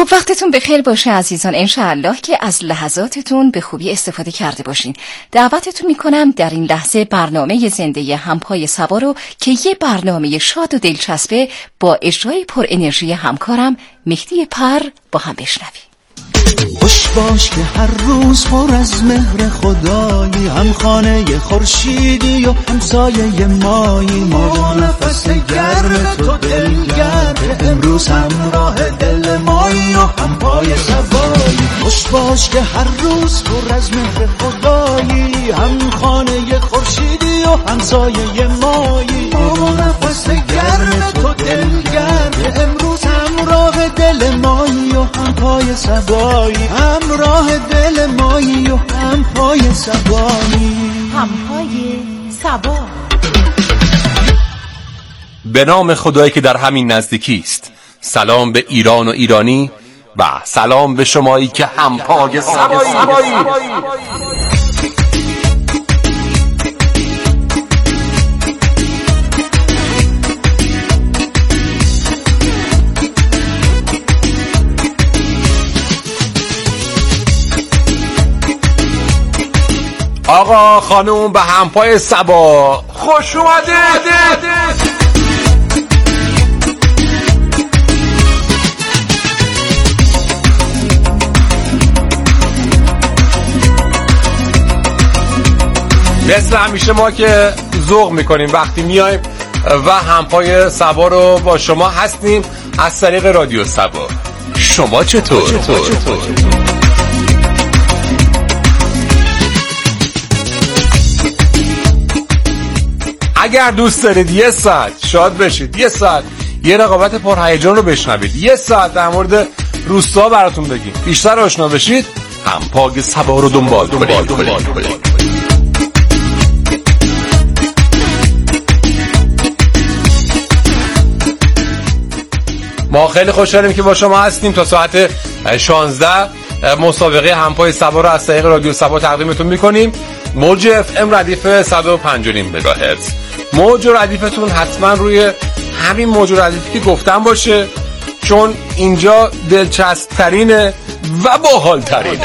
خب وقتتون بخیر باشه عزیزان. انشاءالله که از لحظاتتون به خوبی استفاده کرده باشین. دعوتتون میکنم در این لحظه برنامه زنده همپای سبا رو که یه برنامه شاد و دلچسبه با اجرای پر انرژی همکارم مهدی پر با هم بشنویم. خوش باش که هر روز پر از مهر خدایی، هم خانه خورشیدی و همسایه مایی، ما با نفس گرم تو دلگرد، امروز همراه دل مایی و هم پای سبایی. خوش باش که هر روز پر از مهر خدایی، هم خانه خورشیدی و همسایه مایی، ما با نفس گرم تو دلگرد، امروز همراه دل مایی و هم پای سبایی، همراه دل مایی و هم پای سبایی، هم پای سبا. به نام خدایی که در همین نزدیکی است. سلام به ایران و ایرانی و سلام به شمایی که هم پای سبایی. آقا خانوم به همپای سبا خوش اومده. مثل همیشه ما که ذوق میکنیم وقتی میایم و همپای سبا رو با شما هستیم از طریق رادیو سبا. شما چطور؟ اگر دوست دارید یه ساعت شاد بشید، یه ساعت یه رقابت پرهیجان رو بشنوید، یه ساعت در مورد روستا براتون بگیم، بیشتر آشنا بشید، همپای سبا رو دنبال کنید. ما خیلی خوشحالیم که با شما هستیم. تا ساعت 16 مسابقه همپای سبا رو از طریق رادیو سبا تقدیمتون میکنیم. موج اف ام ردیف 105.5 مگاهرتز. موج ردیفتون حتما روی همین موج ردیفی که گفتم باشه، چون اینجا دلچسب ترینه و باحال ترینه.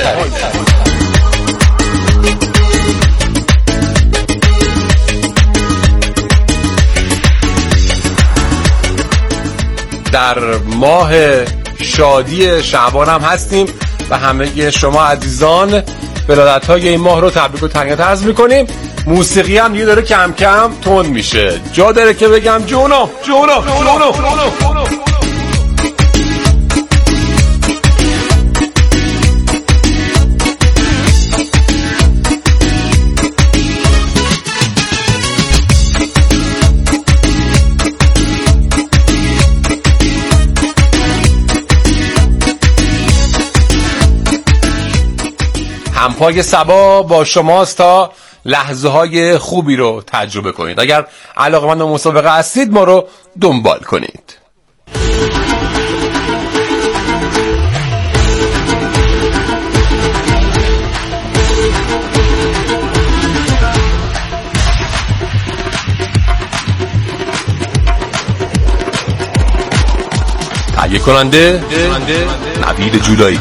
در ماه شادی شعبان هم هستیم و همه شما عزیزان ولادت‌های این ماه رو تبریک و تهنیت عرض می‌کنیم. موسیقی هم دیگه داره کم کم تند میشه. جا داره که بگم جونو. همپای سبا با شماست تا لحظه های خوبی رو تجربه کنید. اگر علاقه‌مند به مسابقه هستید ما رو دنبال کنید. تهیه کننده نوید جولایی.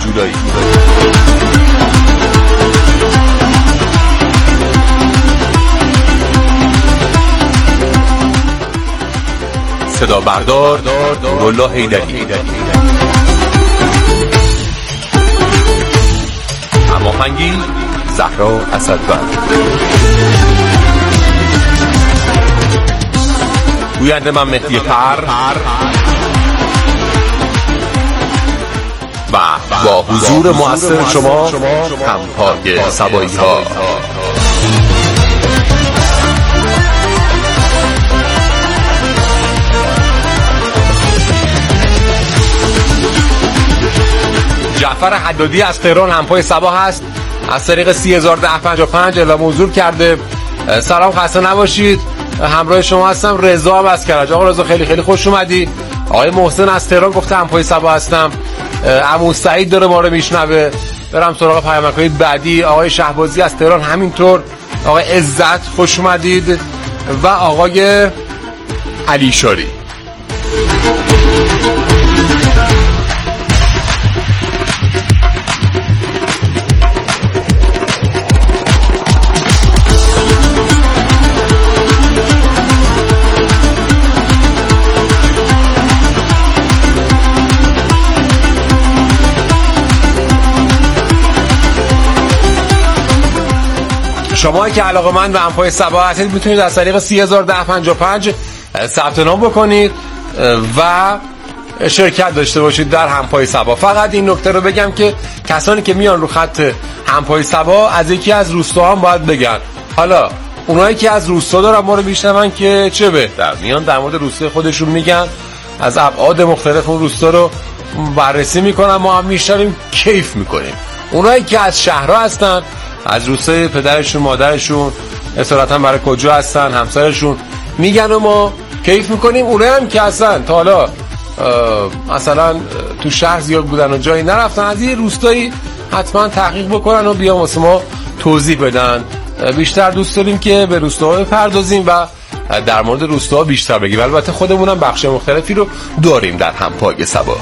صدا بردار نورالله حیدری. هماهنگی زهرا اسدبر. گوینده من مهدی پر و با حضور مؤثر شما همپای سبایی ها. جعفر حدادی از تهران همپای سبا هست، از طریق 301055 اعلام حضور کرده. سلام، خسته نباشید، همراه شما هستم. رضا هم از کرج. آقا رضا خیلی خوش اومدی. آقای محسن از تهران گفته همپای سبا هستم. عمو سعید داره ما رو میشنوه. برم سراغ پیامک‌های بعدی. آقای شهبازی از تهران همینطور. آقای عزت خوش اومدید و آقای علی شاری. شما که علاقه‌مند به همپای صبا هستید میتونید از طریق 301055 ثبت نام بکنید و شرکت داشته باشید در همپای صبا. فقط این نکته رو بگم که کسانی که میان رو خط همپای صبا از یکی از روستاها هم باید بگن. حالا اونایی که از روستا دارن ما رو میشنون که چه بهتر، میان در مورد روستای خودشون میگن، از ابعاد مختلف اون روستا رو بررسی میکنن، ما هم میشنویم کیف میکنیم. اونایی که از شهرها هستن، از روستای پدرشون مادرشون اصالتا برای کجا هستن، همسرشون میگن و ما کیف میکنیم. اونایی هم که هستن تا حالا مثلا تو شهر زیاد بودن و جایی نرفتن، از یه روستایی حتما تحقیق بکنن و بیان واسه ما توضیح بدن. بیشتر دوست داریم که به روستاها بپردازیم و در مورد روستاها بیشتر بگیم. البته خودمونم بخش مختلفی رو داریم در همپای صبا.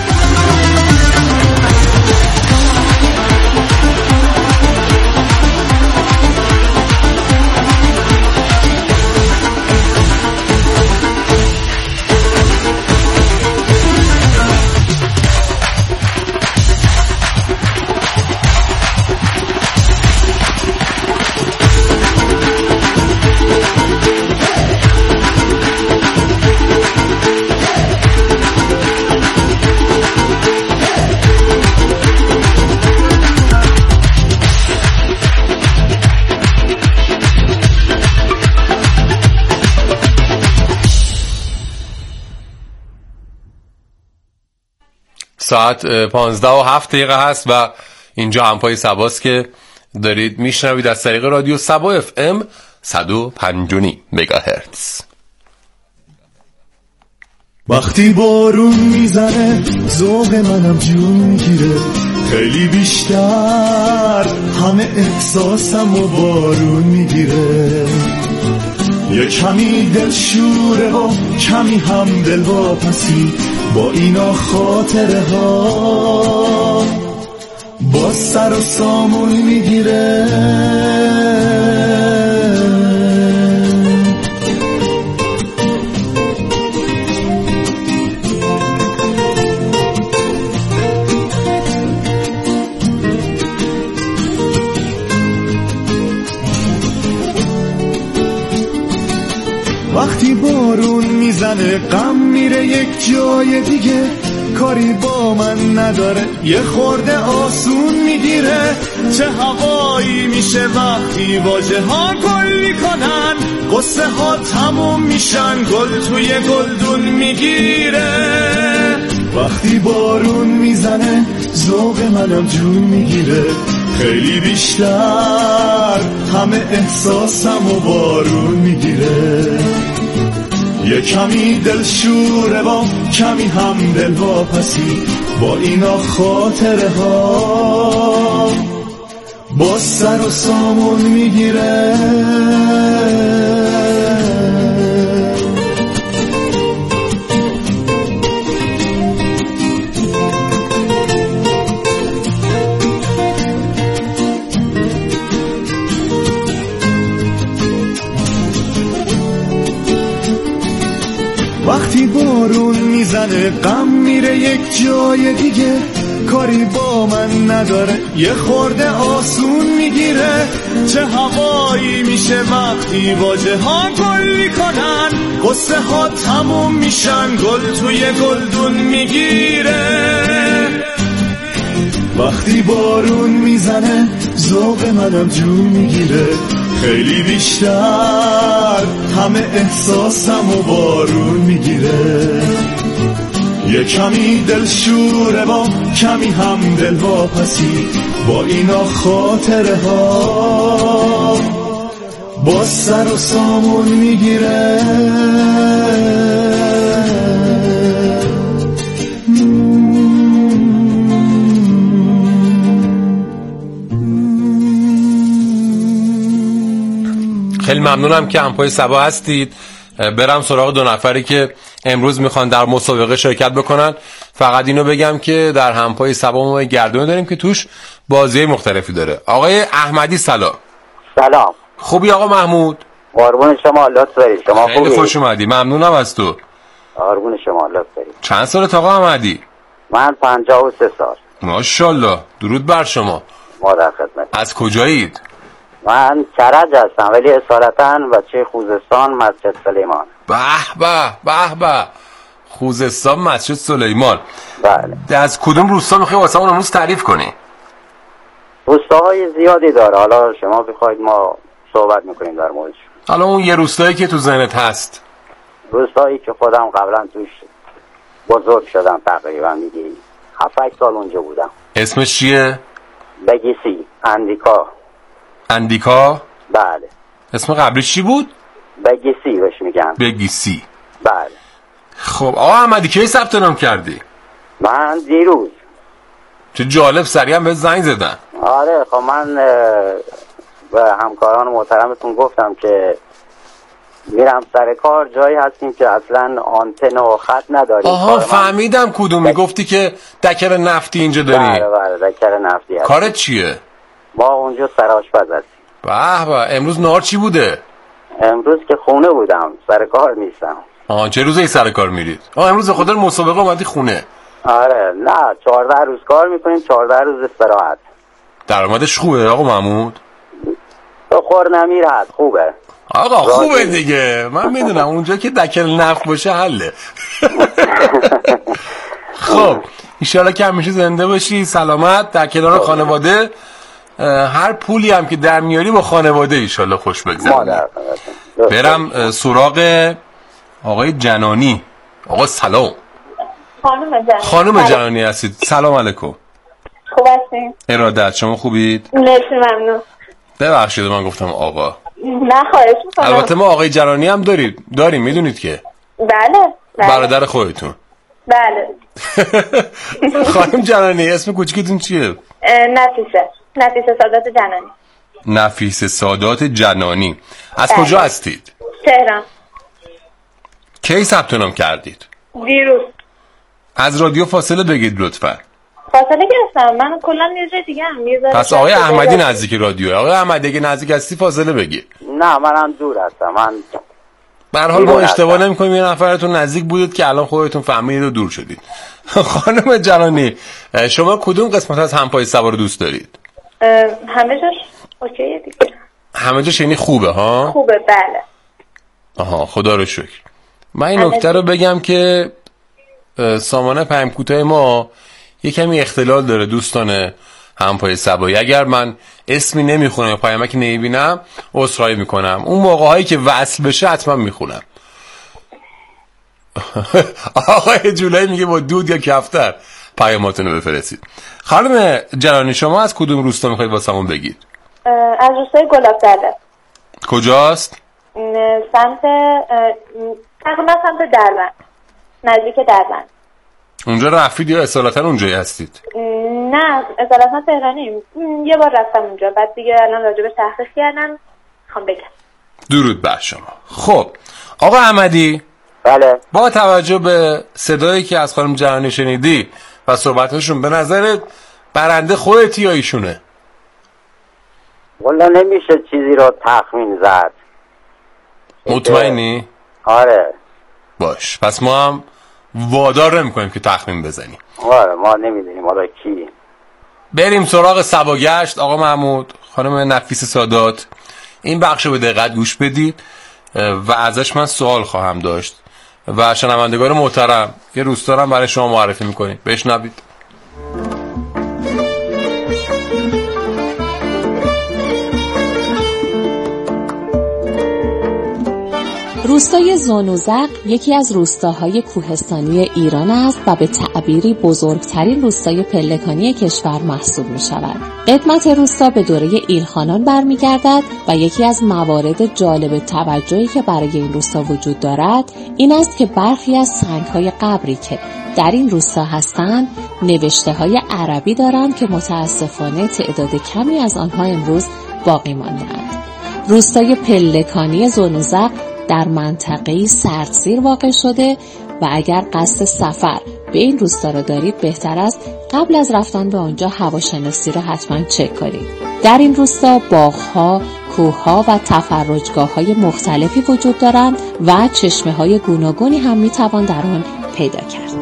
ساعت 15:07 هست و اینجا همپای صباست که دارید میشنوید از طریق رادیو صبا FM 105.9 مگاهرتز. وقتی بارون میزنه ذوق منم جون میگیره، خیلی بیشتر همه احساسم و بارون میگیره. یه کمی دلشوره و کمی هم دلواپسی، با اینا خاطره ها با سر و سامون میگیره. وقتی بارون میزنه غم میره یک جای دیگه، کاری با من نداره یه خورده آسون میگیره. چه هوایی میشه وقتی واژه ها گل میکنن، قصه ها تموم میشن گل توی گلدون میگیره. وقتی بارون میزنه ذوق منم جون میگیره، خیلی بیشتر همه احساسم و بارون میگیره. یه کمی دلشوره و کمی هم دلواپسی، با اینا خاطره ها با سر و سامون میگیره. وقتی بارون میزنه غم میره یک جای دیگه، کاری با من نداره یه خورده آسون میگیره. چه هوایی میشه وقتی واژه ها گل میکنن، قصه ها تموم میشن گل توی گلدون میگیره. وقتی بارون میزنه ذوق منم جون میگیره، خیلی بیشتر همه احساسم و بارون میگیره. یه کمی دلشوره و کمی هم دلواپسی، با اینا خاطره ها با سر و سامون میگیره. خیلی ممنونم که همپای صبا هستید. برم سراغ دو نفری که امروز میخوان در مسابقه شرکت بکنن. فقط اینو بگم که در همپای صبا ما گردونه داریم که توش بازی مختلفی داره. آقای احمدی سلام. سلام. خوبی آقا محمود؟ قربون شما، لطف دارید. شما خوبی؟ خیلی خوش اومدی. ممنونم از تو. قربون شما، لطف دارید. چند سالت آقا احمدی؟ من 53 سال. ماشاءالله. درود بر شما. ما در خدمت. از کجایید؟ من کرج هستم ولی اصالتا بچه خوزستان مسجد سلیمان. به به به به، خوزستان مسجد سلیمان. بله. از کدوم روستا میخوای واسه اون امروز تعریف کنی؟ روستاهای زیادی داره، حالا شما بخواید ما صحبت میکنیم در موردش. حالا اون یه روستایی که تو ذهنت هست. روستایی که خودم قبلا توش بزرگ شدم، تقریبا میگی 7-8 سال اونجا بودم. اسمش چیه؟ بگیسی. اندیکا. اندیکا؟ بله. اسم قبلیش چی بود؟ بگیسی بهش میگن. بگیسی. بله. خب آقا احمدی کی ثبت نام کردی؟ من دیروز. چه جالب، سریع هم به زنگ زدن. آره خب من به همکاران محترمتون گفتم که میرم سر کار، جایی هستیم که اصلا آنتن و خط نداریم. آها فهمیدم کدومی. گفتی که دکر نفتی اینجا داری. بله دکر نفتی هست. کارت چیه؟ ما اونجا سرآشپز هستیم. به به. امروز نهار چی بوده؟ امروز که خونه بودم، سر کار نیستم. چه روزی سر کار میرید؟ امروز به خاطر مسابقه اومدی خونه؟ آره نه 14 روز کار میکنیم، 14 روز استراحت. درآمدش خوبه آقا محمود؟ تو خور نمیرد خوبه آقا خوبه دیگه، من میدونم اونجا که دکل نفت باشه حله. خب ایشالا که همیشه زنده باشی سلامت در کنار خانواده. هر پولی هم که در میاری با خانواده ایشالا خوش بگذرونی. برم سراغ آقای جنانی. آقا سلام. خانم جنانی هستید. سلام علیکم. خوب هستین؟ ارادت، شما خوبید؟ مرسی ممنون. ببخشید من گفتم آقا. نه خواهش میکنم. البته ما آقای جنانی هم داریم میدونید که. بله. برادر خودتون. بله. خانم جنانی اسم کوچیکتون چیه؟ نفیسه سادات جنانی. نفیسه سادات جنانی. از کجا هستید؟ تهران. کی ثبت نام کردید؟ دیروز. از رادیو فاصله بگید لطفا. فاصله گرفتم من کلا یه جای دیگه ام. پس آقای احمدی نزدیک رادیو. آقای احمدی اگه نزدیک هستی فاصله بگید. نه منم دور هستم. من به هر حال ما اشتباه نمی‌کنیم، یه نفرتون نزدیک بودید که الان خودتون فهمیدید و دور شدید. خانم جنانی شما کدوم قسمت از همپای سوار رو دوست دارید؟ همه جاش اوکیه دیگه. همه جاش یعنی خوبه ها؟ خوبه بله. آها خدا رو شکر. من این نکته رو بگم که سامانه پیام کوتاه ما یه کمی اختلال داره دوستان همپای سبایی. اگر من اسمی نمیخونم یا پیامکی نمیبینم عذرخواهی میکنم. اون موقع هایی که وصل بشه حتما میخونم. آقای جولایی میگه با دود یا کفتر پیاماتونو بفرستید. خانم جنانی شما از کدوم روستا میخواید واسمون بگید؟ از روستای گلابزرده. کجاست؟ تقریبا سمت دربند، نزدیک دربند. اونجا رفتید یا اصالتا اونجایی هستید؟ نه اصالتا تهرانیم. یه بار رفتم اونجا، بعد دیگه الان راجبش تحقیق کردم میخوام بگم. درود بر شما. خب آقا احمدی. بله. با توجه به صدایی که از خانم جنانی شنیدی و صحبتشون به نظرت برنده خودتی یا ایشونه؟ والا نمیشه چیزی رو تخمین زد. مطمئنی؟ آره. باش پس ما هم وادار نمی‌کنیم که تخمین بزنیم. آره ما نمیدونیم حالا کی. بریم سراغ سباگشت. آقا محمود، خانم نفیسه سادات، این بخش رو به دقت گوش بدید و ازش من سوال خواهم داشت و شنوندگان محترم یه روستا رو برای شما معرفی می‌کنیم. بشنوید. روستای زانوزق یکی از روستاهای کوهستانی ایران است و به تعبیری بزرگترین روستای پلکانی کشور محسوب می شود. قدمت روستا به دوره ایلخانان برمیگردد و یکی از موارد جالب توجهی که برای این روستا وجود دارد این است که برخی از سنگ‌های قبری که در این روستا هستند نوشته‌های عربی دارند که متاسفانه تعداد کمی از آنها امروز باقی مانده‌اند. روستای پلکانی زانوزق در منطقه‌ای سردسیر واقع شده و اگر قصد سفر به این روستا را دارید بهتر است قبل از رفتن به آنجا هواشناسی را حتما چک کنید. در این روستا باغ‌ها، کوه‌ها و تفرجگاه‌های مختلفی وجود دارند و چشمه‌های گوناگونی هم می‌توان در آن پیدا کرد.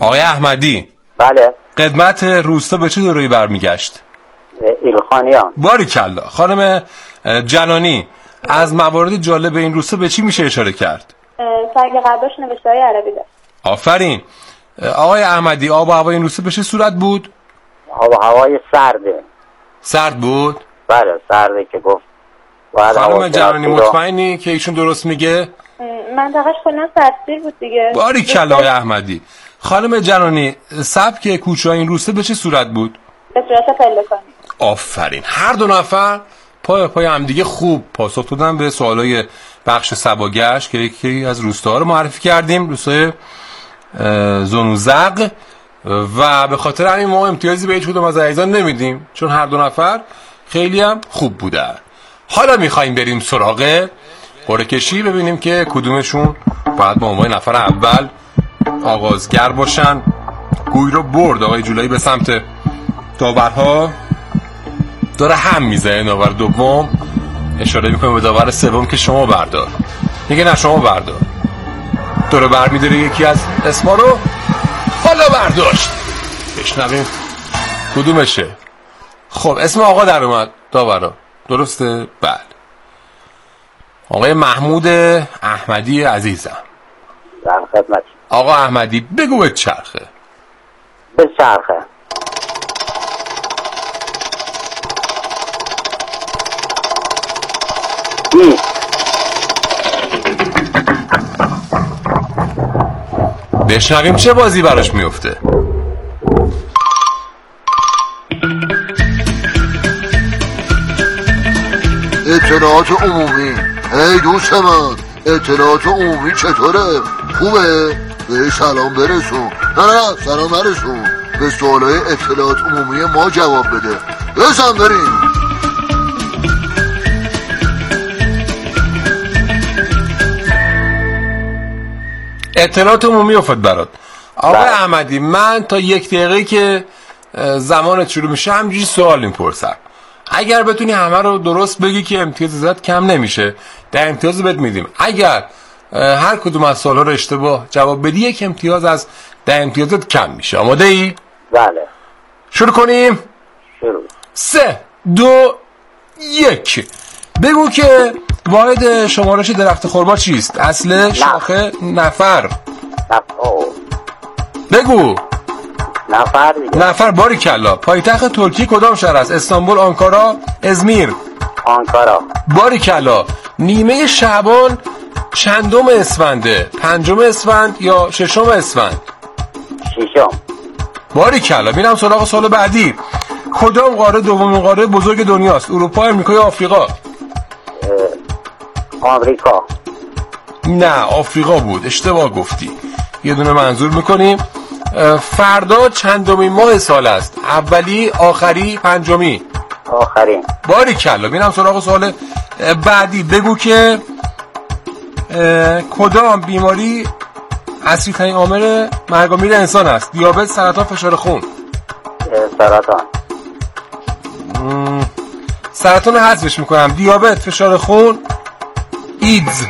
آقای احمدی. بله. قدمت روستا به چه دوره‌ای برمیگشت؟ ایلخانیان. باریکلا. خانم جلانی، از موارد جالب این روستا به چی میشه اشاره کرد؟ سنگ قباش نوشته‌های عربی داشت. آفرین. آقای احمدی، آب و هوای این روستا به چه صورت بود؟ آب و هوای سرده. سرد بود؟ بله سرده که گفت. خانم جلانی مطمئنی که ایشون درست میگه؟ منطقه‌اش کلا سردسیر بود دیگه. باریکلا آقای احمدی. خانم جلانی، سبک کوچه‌های این روستا به چه صورت بود؟ به صورت پلکانی. آفرین. هر دو نفر پای هم دیگه خوب پاسخ دادن به سوالای بخش سباگشت که یکی از روستاها رو معرفی کردیم، روستای زانوزق، و به خاطر همین ما امتیازی به هیچ کدوم از عزیزان نمیدیم چون هر دو نفر خیلی هم خوب بودن. حالا میخوایم بریم سراغ قرعه کشی ببینیم که کدومشون باید با عنوان نفر اول آغازگر باشن. گوی رو برد آقای جولایی به سمت داورها، داره هم میزنه. داور دوم اشاره میکنه به داور سوم که شما بردار، میگه نه شما بردار. داره برمیداره یکی از اسما رو، حالا برداشت. بشنویم کدومشه. خب اسم آقا در اومد داورا، درسته؟ بله. آقای محمود احمدی عزیزم. در خدمت. آقا احمدی بگو به چرخه. به چرخه. بشنویم چه بازی براش میفته. اطلاعات عمومی. ای دوست من، اطلاعات عمومی چطوره؟ خوبه؟ به سلام برسون. نه سلام نرسون، به سوالای اطلاعات عمومی ما جواب بده. بزن بریم. اطلاعات عمومی افتاد برات. آقای احمدی، من تا 1 دقیقه که زمانت شروع میشه همینجوری سوال میپرسم. اگر بتونی همه رو درست بگی که امتیاز ازت کم نمیشه، در امتیاز بهت میدیم. اگر هر کدوم از سوالا رو اشتباه جواب بدی 1 امتیاز از 10 امتیازت کم میشه. آماده ای؟ بله. شروع کنیم؟ شروع. 3 2 1. بگو که واحد شمارش درخت خرما چیست؟ اصل، شاخه، نفر. بگو. نفر دیگه. نفر. باریکلا. پایتخت ترکیه کدام شهر است؟ استانبول، آنکارا، ازمیر. آنکارا. باریکلا. نیمه شعبان چندم اسفنده؟ 5 اسفند یا 6 اسفند؟ 6. باریکلا. میرم سراغ سوال بعدی. کدام قاره دومین قاره بزرگ دنیاست؟ اروپا، امریکا یا آفریقا؟ آمریکا. نه آفریقا بود، اشتباه گفتی. یه دونه منظور میکنیم. فردا چندمین ماه سال است؟ اولی، آخری، پنجمی؟ آخری. باریکلا. میرم سراغ سوال بعدی. بگو که کدام بیماری اصلی ترین عامل مرگ و میر انسان است؟ دیابت، سرطان، فشار خون؟ سرطان. سرطان رو حذفش میکنم. دیابت، فشار خون، ایدز.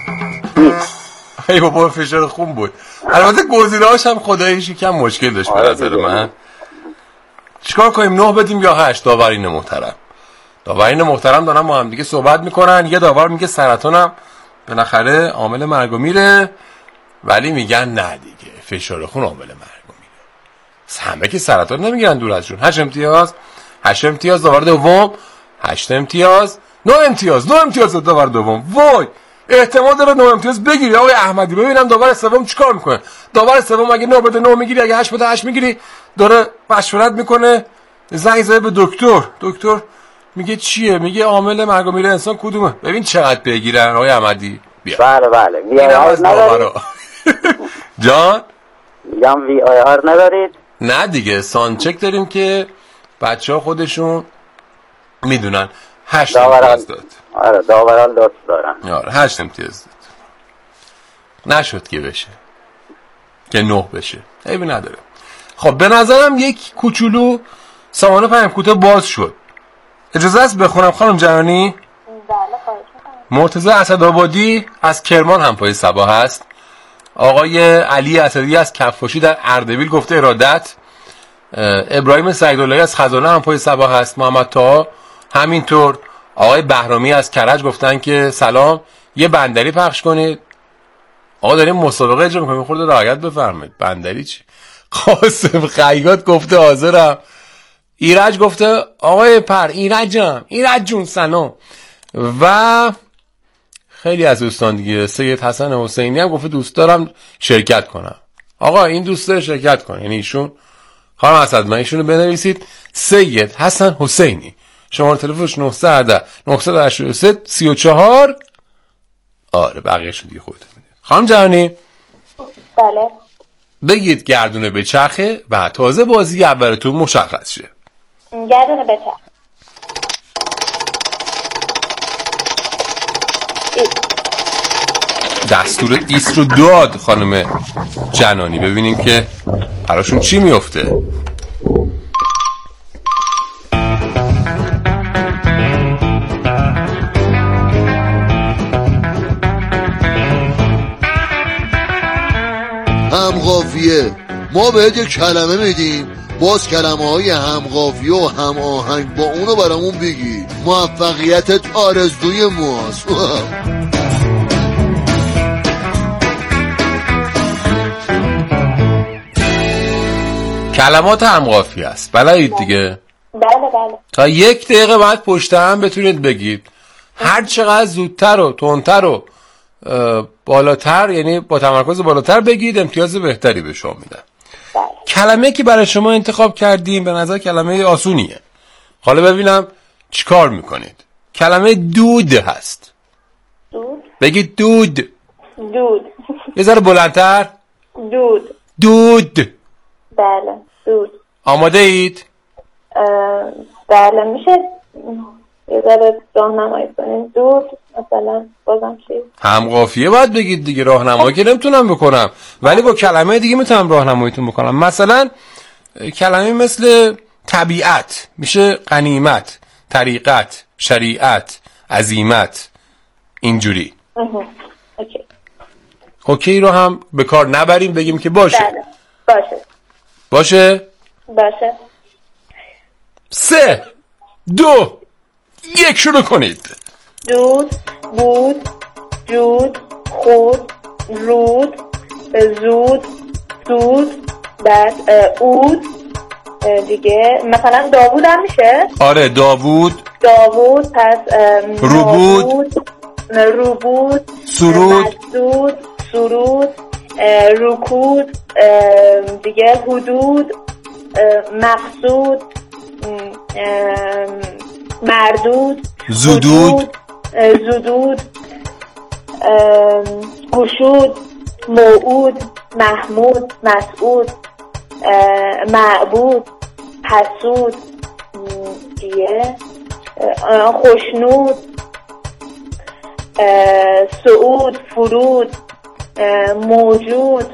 ای بابا فشار خون بود. البته گزینه‌هاش هم خداییش یکم مشکل داشت به نظر من. چیکار کنیم، 9 بدیم یا 8؟ داورین محترم. داورین محترم دارن با هم دیگه صحبت میکنن. یه داور میگه سرطانم بالاخره عامل مرگ و میره، ولی میگن نه دیگه فشار خون عامل مرگ و میره. همه که سرطان نمیگیرن دور ازشون. 8 امتیاز. 8 امتیاز داور دوم. 8 امتیاز. 9 امتیاز. 9 امتیاز داور دوم. وای احتمال داره 9 امتیاز بگیری آقای احمدی. ببینم داور سوم چیکار میکنه. داور سوم اگه 9 بده 9 میگیری، اگه 8 بده 8 میگیری. داره مشورت میکنه، زنگ زده به دکتر. دکتر میگه چیه؟ میگه عامل مرگ و میر انسان کدومه؟ ببین چقدر بگیرن آقای احمدی. بیا. بله بله. وی آی آر ندارید؟ جان میگم وی آی آر ندارید؟ نه دیگه، سانچک داریم که بچه ها خودشون میدونن. 8 امتیاز داد. آره داوران دوست دارن. آره 8 امتیاز داد. نشد که بشه، که 9 بشه. عیبی نداره. خب به نظرم یک کوچولو سامانه پیام کوتاه باز شد. اجازه است بخونم خانم جهانی؟ بله خواهش می‌کنم. مرتضی اسدآبادی از کرمان همپای صبا هست. آقای علی اسدی از کفاشی در اردبیل گفته ارادت. ابراهیم سعیداللهی از خزانه همپای صباح هست. محمد طاها همینطور. آقای بهرامی از کرج گفتن که سلام، یه بندری پخش کنید. آقا داریم مسابقه اجرا میکنیم، خورده رعایت بفرمایید. بندری چی؟ قاسم خیاط گفته حاضرم. ایرج گفته آقای پر ایرج جون سلام. و خیلی از دوستان دیگه. سید حسن حسینی هم گفته دوست دارم شرکت کنم. آقا این دوست داره شرکت کنه، یعنی ایشون خانم اسدمن ایشونو بنویسید سید حسن حسینی، شماره تلفنش 910 983 34. آره بقیه‌شو دیگه خودتون میدونید. خانم جهانی بله بگید گردونه به چرخه و تازه بازی اولتون مشخص شه. گردونه به چرخ. دستور ایست رو داد خانم جنانی، ببینیم که براشون چی میفته. همقافیه. ما بهت یک کلمه میدیم، باز کلمه های همقافیه و هم آهنگ با اونو برامون بگی. موفقیتت آرزوی ماست. کلمات همقافیه است، بلدید دیگه؟ بله. تا 1 دقیقه بعد پشت هم بتونید بگید. هر چقدر زودتر و تندتر و بالاتر، یعنی با تمرکز بالاتر بگید، امتیاز بهتری به شما میدن. کلمه که برای شما انتخاب کردیم به نظر کلمه آسونیه. حالا ببینم چیکار میکنید. کلمه دود هست. دود. بگید دود. یه ذره بلندتر. دود. بله دود. آماده اید؟ بله میشه یه ذره راهنمایی کنین. دود مثلا بازم چی؟ همقافیه باید بگید دیگه، راهنمایی که نمیتونم بکنم ولی با کلمه دیگه میتونم راهنماییتون بکنم. مثلا کلمه مثل طبیعت میشه غنیمت، طریقت، شریعت، عزیمت، اینجوری. اوکی رو هم به کار نبریم، بگیم که باشه. بله. باشه 3 2 1 شروع کنید. دود، بود، جود، خود، رود، زود، دود، بعد اود دیگه. مثلا داوود هم میشه؟ آره داوود، پس روبود، سرود، رکود دیگه، حدود، مقصود، مردود، زدود، گشود، موعود، محمود، مسعود، معبود، حسود دیگه، خوشنود، سعود، فرود، موجود،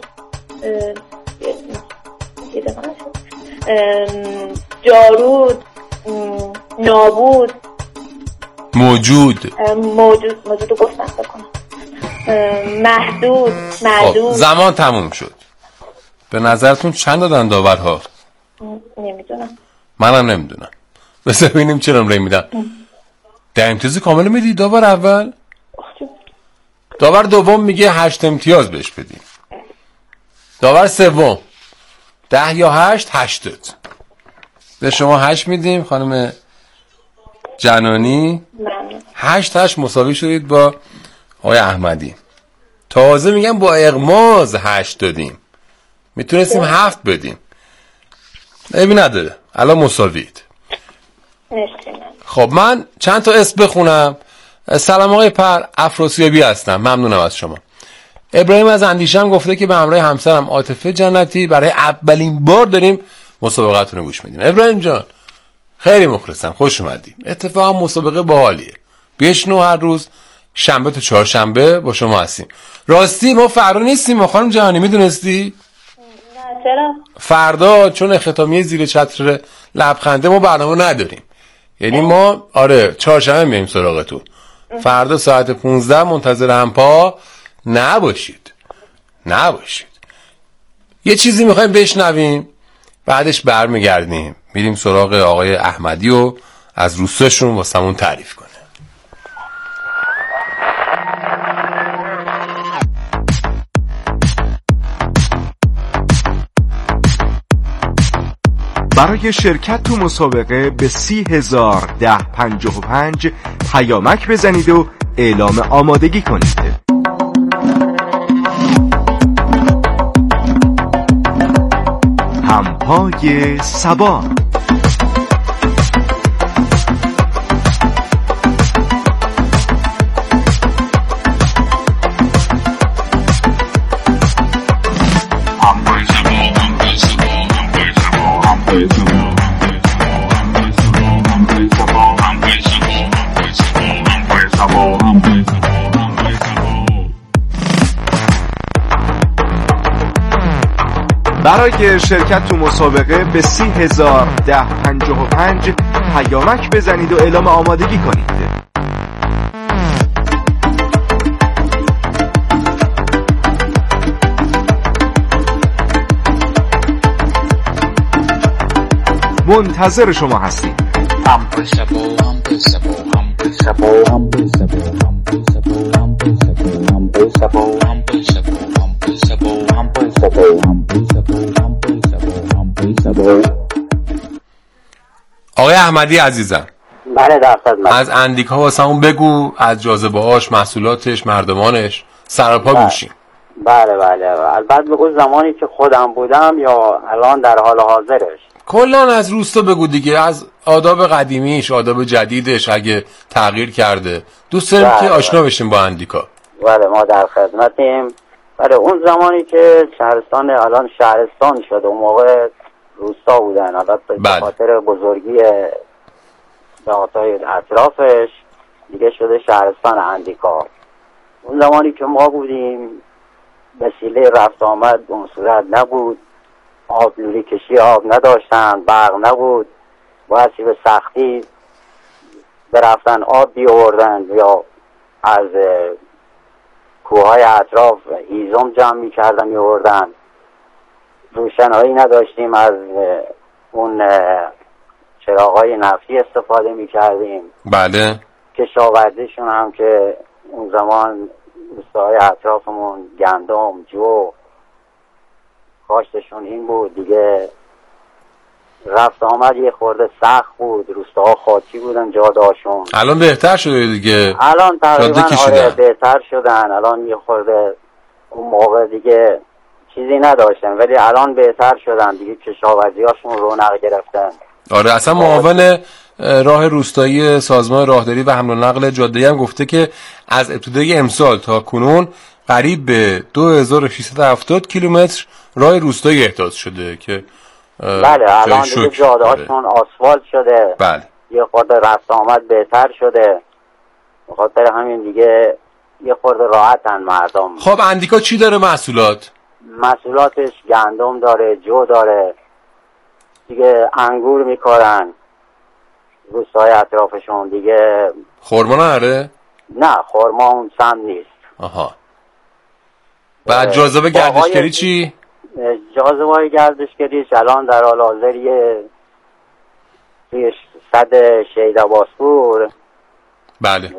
جارود، نابود، موجود گفتم بکنم، محدود، معدود. زمان تموم شد. به نظرتون چند دادن داورها؟ نمیدونم. منم نمیدونم. بس ببینیم چه نمره میدن. ده امتیاز کامل میدی داور اول؟ داور دوم میگه 8 امتیاز بهش بدیم. داور سوم 10 یا 8 داد. به شما 8 میدیم خانم جنانی. 8 مساوی شدید با آقای احمدی. تازه میگم با اغماز 8 دادیم، میتونستیم 7 بدیم. عیبی نداره، الان مساوید. خب من چند تا اسم بخونم. سلام آقای پر، افراسیابی هستم، ممنونم از شما. ابراهیم از اندیشم گفته که به همراه همسرم عاطفه جنتی برای اولین بار داریم مسابقتون رو گوش میدیم. ابراهیم جان خیلی مخلصم، خوش اومدیم. اتفاقا مسابقه باحالیه. بشنو هر روز شنبه تا چهارشنبه با شما هستیم. راستی ما فردا نیستیم ما خانم جهانی، میدونستی؟ نه چرا؟ فردا چون اختتامیه زیر چتر لبخنده ما برنامه نداریم. یعنی ما آره چهارشنبه میایم سراغتون. فردا ساعت 15 منتظر همپا نباشید. نباشید. یه چیزی میخوایم بشنویم، بعدش برمیگردیم میریم سراغ آقای احمدی و از روستاشون واسمون تعریف کنه. برای شرکت تو مسابقه به 30,010.55 پیامک بزنید و اعلام آمادگی کنید. همپای صبا. برای شرکت تو مسابقه به 30,010.55 پیامک بزنید و اعلام آمادگی کنید. منتظر شما هستیم. آقای احمدی عزیزم، بله در خدمت. از اندیکا واسمون بگو، از جاذبه‌هاش، محصولاتش، مردمانش، سراپا گوشیم. بله البته بگو زمانی که خودم بودم یا الان در حال حاضرش. کلان از روستا بگو دیگه، از آداب قدیمیش، آداب جدیدش اگه تغییر کرده. دوست داریم که آشنا بشیم با اندیکا. بله ما در خدمتیم. بله اون زمانی که شهرستان الان شهرستان شده، اون موقع روستا بودن، البته به خاطر بزرگی دهاتای اطرافش دیگه شده شهرستان اندیکا. اون زمانی که ما بودیم وسیله رفت آمد اون صورت نبود، آب لولی کشی آب نداشتن، برق نبود، بایستی به سختی برفتن آب بیاوردن یا از کوههای اطراف هیزم جمع میکردن میاوردن. روشنایی نداشتیم، از اون چراغای نفتی استفاده میکردیم. بله. کشاورزیشون هم که اون زمان روستاهای اطرافمون گندم، جو کاشتشون این بود دیگه. رفت آمد یه خورده سخت بود، روستاها خاکی بودن جادهاشون. الان بهتر شده دیگه، الان تقریبا بهتر شدن. الان یه خورده اون موقع دیگه چیزی نداشتن ولی الان بهتر شدن دیگه، کشاورزیاشون رونق گرفتن. آره اصلا معاون راه روستایی سازمان راهداری و حمل و نقل جاده‌ای هم گفته که از ابتدای امسال تا کنون قریب به 2670 کیلومتر راه روستایی احداث شده که بله الان دیگه جاده‌هاشون آسفالت شده. بله. یه خورده رفت آمد بهتر شده، بخاطر همین دیگه یه خورده راحتن مردم. خب اندیکا چی داره محصولاتش گندم داره، جو داره دیگه، انگور میکارن روستای اطرافشون دیگه. خرما نداره؟ نه خرما اون سم نیست. آها. بعد جاذبه گردشگری چی؟ جاذبه گردشگریش الان در حال حاضر توی صد شهید عباسپور بله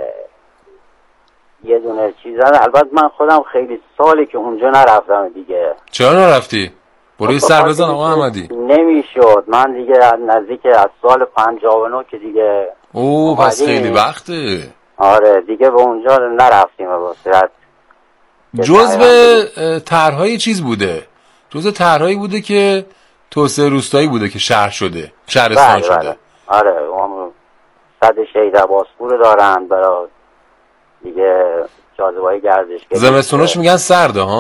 یه دونه چیز هست. البته من خودم خیلی سالی که اونجا نرفتم دیگه. چرا نرفتی؟ برای سر بزن آقا احمدی. نمیشد، من دیگه نزدیک از سال 59 که دیگه پس خیلی وقته. آره دیگه به اونجا نرفتیم. به صورت جزء طرحهای چیز بوده، جزء طرحهایی بوده که توسعه روستایی بوده که شهر شده، شهرستان شده. بله. آره اون صد شهید عباسپور دارن برای دیگه جاذبه‌های گردشگری. زمستوناش میگن سرده ها.